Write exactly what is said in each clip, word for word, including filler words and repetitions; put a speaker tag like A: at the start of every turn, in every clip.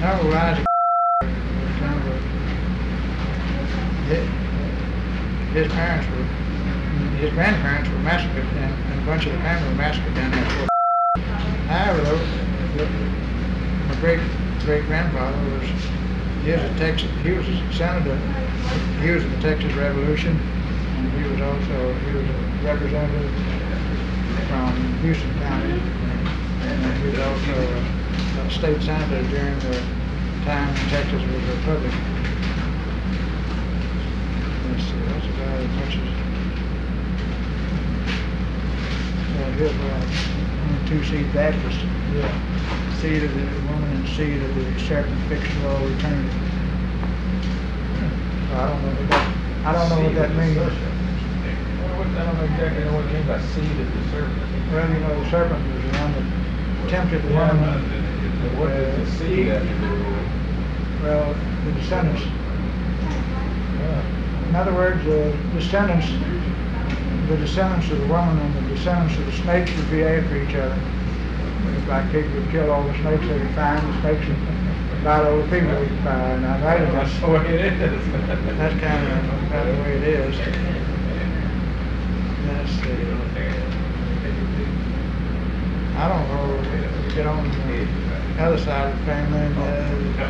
A: No, Isaac was kind of a, his, his parents were, his grandparents were massacred, and, and a bunch of the family were massacred down there. Fort. However, though, the, my great great grandfather was, he was a Texas, he was a senator, he was in the Texas Revolution, and he was also, he was a representative from Houston County, and he was also a, a state senator during the time Texas was a republic. Let's see, that's about as much as, well, here's uh, two-seed Baptist. Yeah. Seed of the woman and seed of the serpent fixed for all eternity. So I don't know what that, I don't know what that means.
B: Well, I don't know exactly know what it means by seed of the serpent.
A: Well, you know, the serpent was the one that tempted the
B: Yeah,
A: woman.
B: but what does the seed have to do with it?
A: Well, the descendants.
B: Yeah.
A: In other words, the descendants, the descendants of the woman and the descendants of the snakes would be after each other. It's like people would kill all the snakes they could find, the snakes would bite all the people they could find. Now, that is,
B: That's the way it is.
A: that's kind of kind of the way it is. Let's see. I don't know, get on the other side of the family. Uh,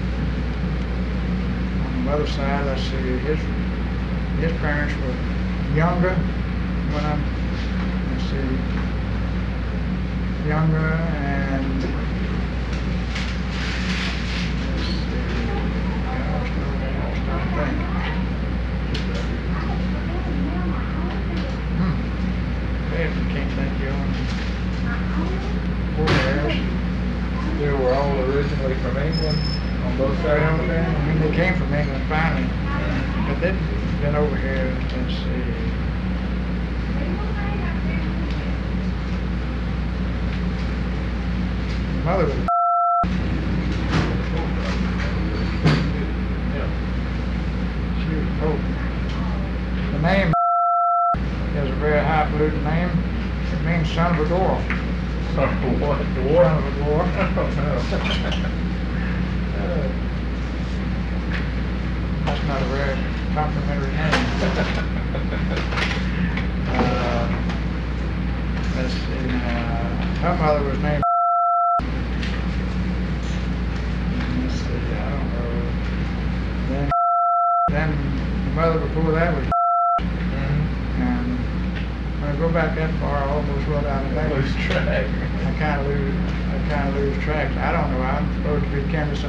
A: on the mother's side, let's see, his, his parents were younger when I'm, let's see, younger and let's see, gosh, no, I think. Hmm. I can't think you on forebears.
B: They were all originally from England on both sides of the
A: I
B: family.
A: mean, they came from England finally, but they've been over here, let's see. Mother was she was Pope. The name is a very highfalutin name. It means son of a dwarf.
B: Son of what?
A: Son
B: Dwarf?
A: of a dwarf.
B: uh,
A: That's not a very complimentary name. uh, let's see. Uh, her mother was named. Let's see. I don't know. Then, then the mother before that was.
B: mm-hmm.
A: And when I go back that far, I almost run out of names.
B: Lose track.
A: I kind of lose. I kind of lose track. I don't know. I'm supposed to be chemist.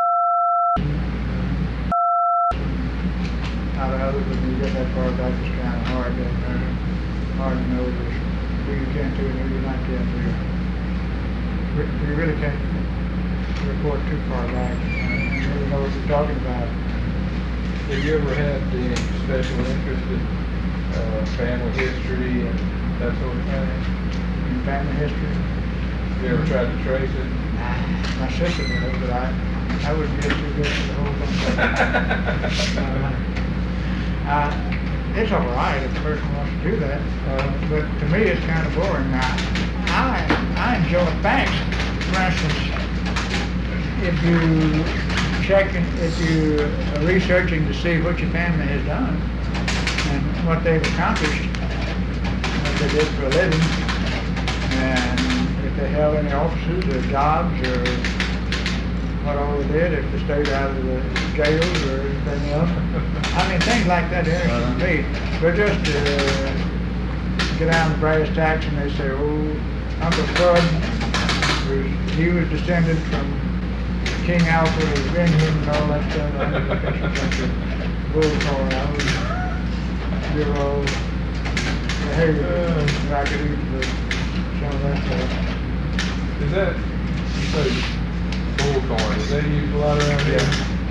A: Out of others, when you get that far back, it's kind of hard to uh, hard to know just who you can to and who you're not can to. Re- You really can't report too far back and really know what you're talking about.
B: Have you ever had any special interest in uh, family history and that sort of thing?
A: In family history,
B: Have you ever tried to trace it?
A: my sister did, but I I wouldn't get too good for the whole thing. uh, Uh, it's all right if the person wants to do that, uh, but to me it's kind of boring. I, I, I enjoy facts. For instance, if you check, if you are researching to see what your family has done and what they've accomplished, what they did for a living, and if they held any offices or jobs or what all they did, if they stayed out of the jails or anything else. I mean, things like that interesting to me. But just uh, get down to brass tacks and they say, oh, Uncle Bud, was, he was descended from King Alfred of England and all that stuff. I mean, that's a bunch of bullcor. I was zero, I hated it. I could eat the, some of that stuff.
B: Is that, you say bullcorn, is that used a lot around here?